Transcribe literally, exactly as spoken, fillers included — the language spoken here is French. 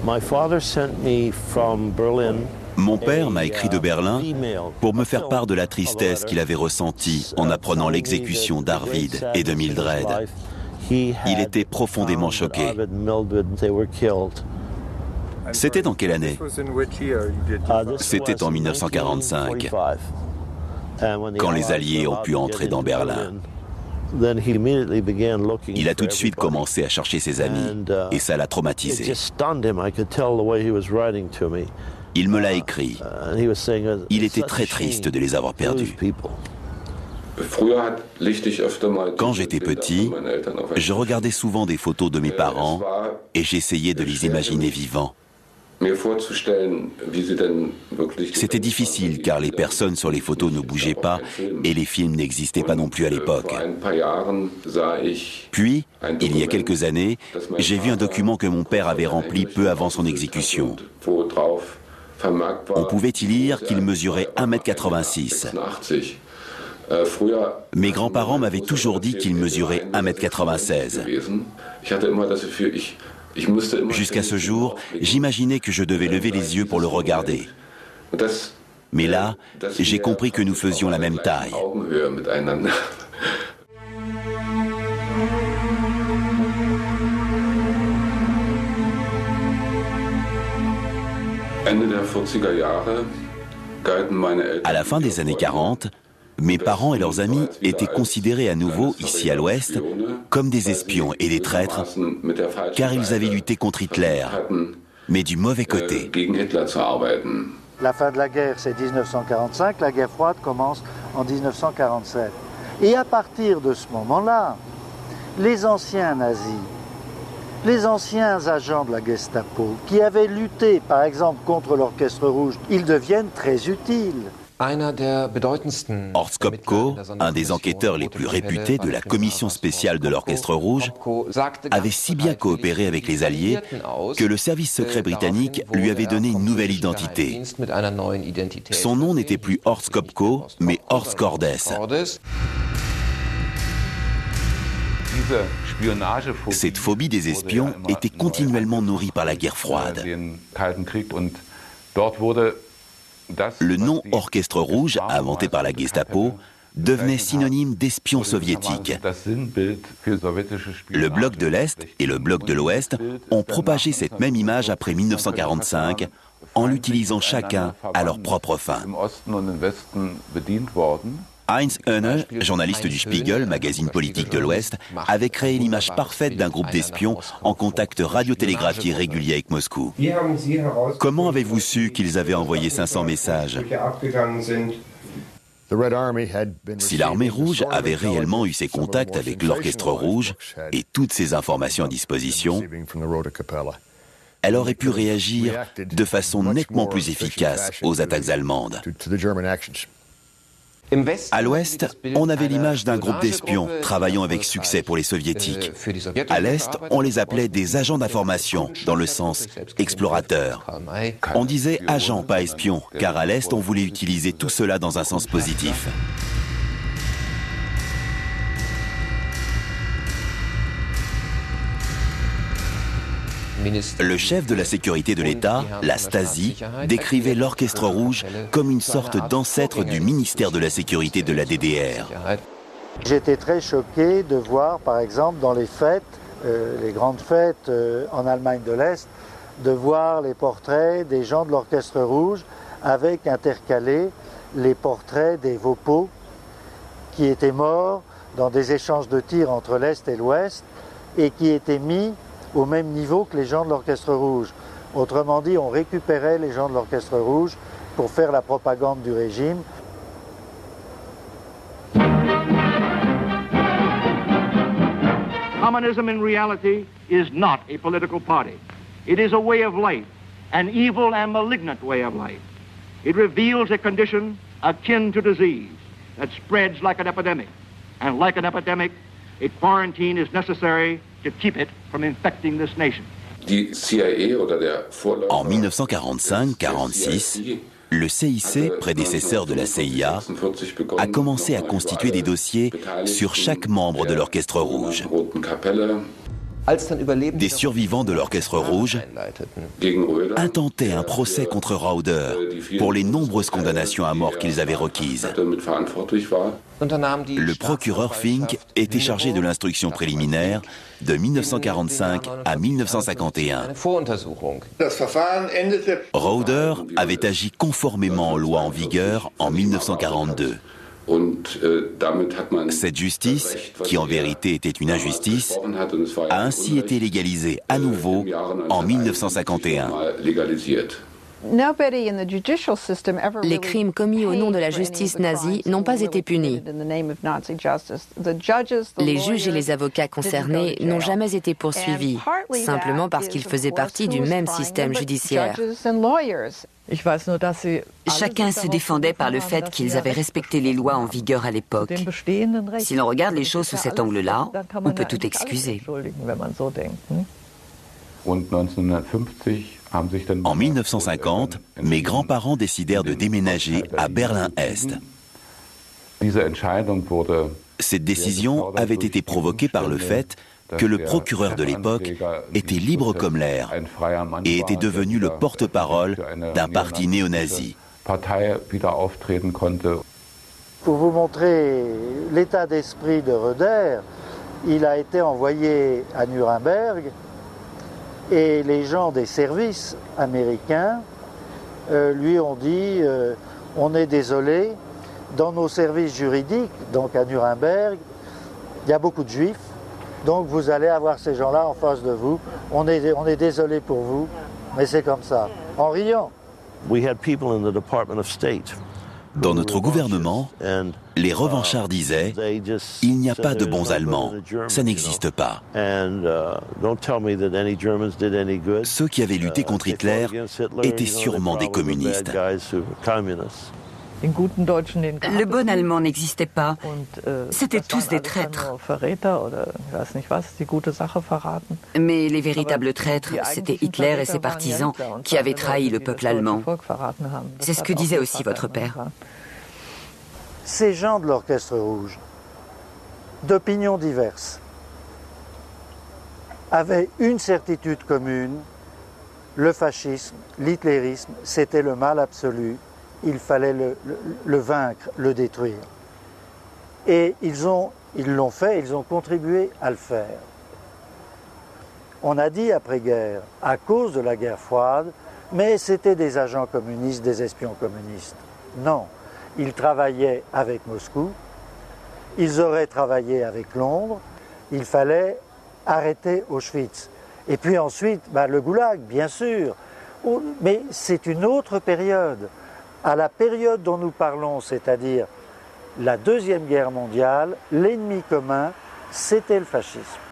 Mon père m'a écrit de Berlin pour me faire part de la tristesse qu'il avait ressentie en apprenant l'exécution d'Arvid et de Mildred. Il était profondément choqué. C'était en quelle année? C'était en mille neuf cent quarante-cinq, quand les Alliés ont pu entrer dans Berlin. Il a tout de suite commencé à chercher ses amis, et ça l'a traumatisé. Il me l'a écrit. Il était très triste de les avoir perdus. Quand j'étais petit, je regardais souvent des photos de mes parents et j'essayais de les imaginer vivants. C'était difficile car les personnes sur les photos ne bougeaient pas et les films n'existaient pas non plus à l'époque. Puis, il y a quelques années, j'ai vu un document que mon père avait rempli peu avant son exécution. On pouvait y lire qu'il mesurait un mètre quatre-vingt-six. Mes grands-parents m'avaient toujours dit qu'il mesurait un mètre quatre-vingt-seize. Jusqu'à ce jour, j'imaginais que je devais lever les yeux pour le regarder. Mais là, j'ai compris que nous faisions la même taille. À la fin des années quarante, mes parents et leurs amis étaient considérés à nouveau, ici à l'Ouest, comme des espions et des traîtres, car ils avaient lutté contre Hitler, mais du mauvais côté. La fin de la guerre, c'est mille neuf cent quarante-cinq, la guerre froide commence en mille neuf cent quarante-sept. Et à partir de ce moment-là, les anciens nazis, les anciens agents de la Gestapo, qui avaient lutté, par exemple, contre l'Orchestre Rouge, ils deviennent très utiles. Horst Kopko, un des enquêteurs les plus réputés de la commission spéciale de l'Orchestre Rouge, avait si bien coopéré avec les Alliés que le service secret britannique lui avait donné une nouvelle identité. Son nom n'était plus Horst Kopko, mais Horst Cordes. Cette phobie des espions était continuellement nourrie par la guerre froide. Le nom Orchestre Rouge, inventé par la Gestapo, devenait synonyme d'espion soviétique. Le bloc de l'Est et le bloc de l'Ouest ont propagé cette même image après mille neuf cent quarante-cinq en l'utilisant chacun à leurs propres fins. Heinz Höhne, journaliste du Spiegel, magazine politique de l'Ouest, avait créé l'image parfaite d'un groupe d'espions en contact radiotélégraphié régulier avec Moscou. Comment avez-vous su qu'ils avaient envoyé cinq cents messages? Si l'armée rouge avait réellement eu ses contacts avec l'Orchestre Rouge et toutes ces informations à disposition, elle aurait pu réagir de façon nettement plus efficace aux attaques allemandes. À l'Ouest, on avait l'image d'un groupe d'espions travaillant avec succès pour les Soviétiques. À l'Est, on les appelait des agents d'information, dans le sens explorateur. On disait agents, pas espions, car à l'Est, on voulait utiliser tout cela dans un sens positif. Le chef de la sécurité de l'État, la Stasi, décrivait l'Orchestre Rouge comme une sorte d'ancêtre du ministère de la Sécurité de la D D R. J'étais très choqué de voir, par exemple, dans les fêtes, euh, les grandes fêtes euh, en Allemagne de l'Est, de voir les portraits des gens de l'Orchestre Rouge avec intercalés les portraits des Vopos qui étaient morts dans des échanges de tirs entre l'Est et l'Ouest et qui étaient mis au même niveau que les gens de l'Orchestre Rouge. Autrement dit, on récupérait les gens de l'Orchestre Rouge pour faire la propagande du régime. Communism in reality is not a political party. It is a way of life, an evil and malignant way of life. It reveals a condition akin to disease that spreads like an epidemic. And like an epidemic, a quarantine is necessary to keep it from infecting this nation. En mille neuf cent quarante-cinq quarante-six, le C I C, prédécesseur de la C I A, a commencé à constituer des dossiers sur chaque membre de l'Orchestre Rouge. Des survivants de l'Orchestre Rouge intentaient un procès contre Rauder pour les nombreuses condamnations à mort qu'ils avaient requises. Le procureur Fink était chargé de l'instruction préliminaire de mille neuf cent quarante-cinq à mille neuf cent cinquante et un. Rauder avait agi conformément aux lois en vigueur en mille neuf cent quarante-deux. Cette justice, qui en vérité était une injustice, a ainsi été légalisée à nouveau en mille neuf cent cinquante et un. Les crimes commis au nom de la justice nazie n'ont pas été punis. Les juges et les avocats concernés n'ont jamais été poursuivis, simplement parce qu'ils faisaient partie du même système judiciaire. Chacun se défendait par le fait qu'ils avaient respecté les lois en vigueur à l'époque. Si l'on regarde les choses sous cet angle-là, on peut tout excuser. En mille neuf cent cinquante, mes grands-parents décidèrent de déménager à Berlin-Est. Cette décision avait été provoquée par le fait que le procureur de l'époque était libre comme l'air et était devenu le porte-parole d'un parti néo-nazi. Pour vous montrer l'état d'esprit de Röder, il a été envoyé à Nuremberg et les gens des services américains euh, lui ont dit euh, « On est désolé, dans nos services juridiques, donc à Nuremberg, il y a beaucoup de juifs, donc vous allez avoir ces gens-là en face de vous. On est, on est désolé pour vous, mais c'est comme ça. » En riant. Dans notre gouvernement, les revanchards disaient « Il n'y a pas de bons Allemands, ça n'existe pas. » Ceux qui avaient lutté contre Hitler étaient sûrement des communistes. Le bon Allemand n'existait pas. C'étaient tous des traîtres. Mais les véritables traîtres, c'était Hitler et ses partisans qui avaient trahi le peuple allemand. C'est ce que disait aussi votre père. Ces gens de l'Orchestre Rouge, d'opinions diverses, avaient une certitude commune: le fascisme, l'hitlérisme, c'était le mal absolu. Il fallait le, le, le vaincre, le détruire. Et ils ont, ils l'ont fait, ils ont contribué à le faire. On a dit après-guerre, à cause de la guerre froide, mais c'était des agents communistes, des espions communistes. Non, ils travaillaient avec Moscou, ils auraient travaillé avec Londres, il fallait arrêter Auschwitz. Et puis ensuite, ben, le goulag, bien sûr. Mais c'est une autre période. À la période dont nous parlons, c'est-à-dire la Deuxième Guerre mondiale, l'ennemi commun, c'était le fascisme.